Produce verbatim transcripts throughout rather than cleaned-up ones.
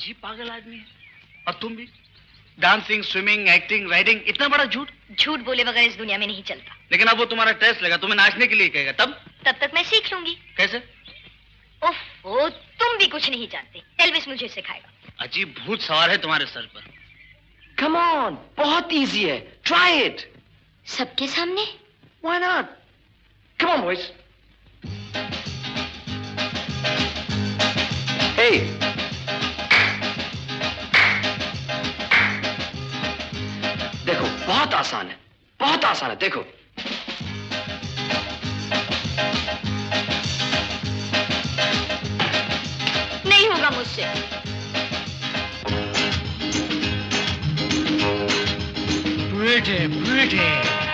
जी पागल आदमी है। और तुम भी डांसिंग, स्विमिंग, एक्टिंग, राइडिंग, इतना बड़ा झूठ। झूठ बोले बगैर इस दुनिया में नहीं चलता। लेकिन अब वो तुम्हारा टेस्ट लेगा, तुम्हें नाचने के लिए कहेगा, तब तब तक मैं सीख लूंगी। कैसे? ओह, तुम भी कुछ नहीं जानते। एल्विस मुझे सिखाएगा। अजीब भूत सवार है तुम्हारे सर पर। Come on, बहुत इजी है। Try it. सबके सामने? Why not? Come on, boys. Hey. देखो, बहुत आसान है, बहुत आसान है, देखो। नहीं होगा मुझसे। Pretty, pretty.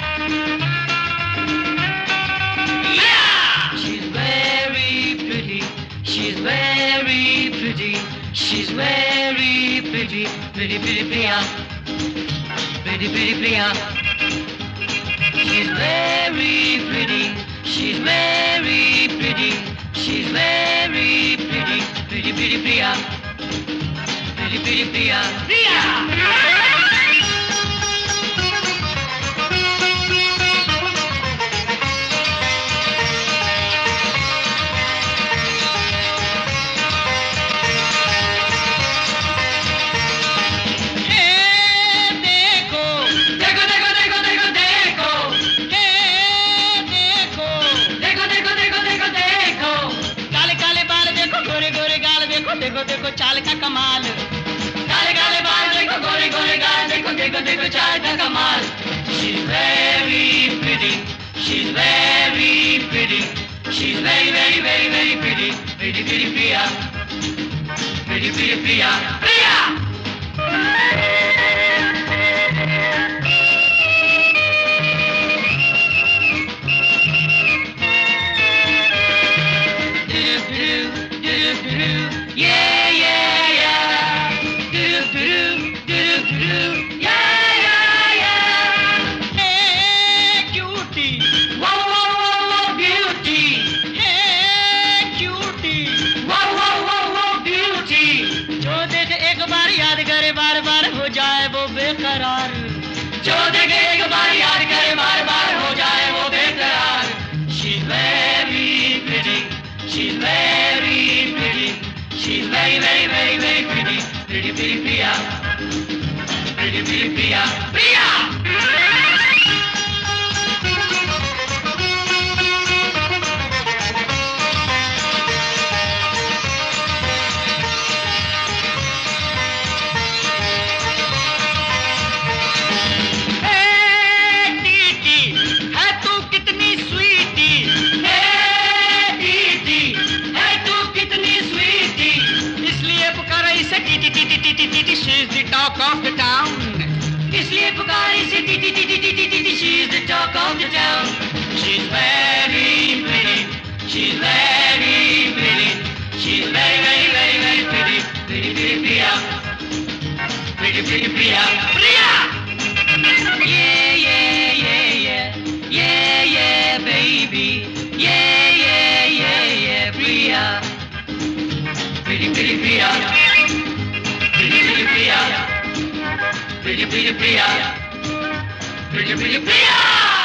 Yeah! She's very pretty. She's very pretty. She's very pretty. Pretty, pretty, Priya. Pretty, pretty, Priya. She's very pretty. She's very pretty. She's very pretty. Pretty, pretty, Priya. Pretty, pretty, Priya. Priya! देखो देखो चाल का कमाल, काले काले बाल देखो, गोरे गोरे गाल देखो, देखो देखो चाल का कमाल। She's very pretty, she's very pretty, she's very very very very pretty, pretty pretty Priya, pretty pretty Priya, Priya. Yeah, yeah, yeah. Do do do do. Yeah, yeah, yeah. Hey, cutie. Whoa, whoa, whoa, whoa, beauty. Hey, cutie. Whoa, whoa, whoa, whoa, beauty. जो देखे एक बार याद करे, बार बार हो जाए वो बेकरार। जो देखे एक बार याद करे, बार बार हो जाए वो बेकरार। She's very pretty. She's very pretty. She's very, very, very, very pretty, pretty, pretty, Priya, pretty, pretty, Priya, Priya! She's the talk of the town. इसलिए पुकारी से टीटी टीटी टीटी टीटी. She's the talk of the town. She's very pretty. She's very pretty. She's very very very very pretty. Pretty pretty Priya. Pretty pretty Priya. Priya. Yeah yeah yeah yeah. Yeah yeah baby. Yeah yeah yeah yeah Priya. Pretty pretty Priya. Pretty pretty Priya, pretty pretty Priya, pretty pretty Priya.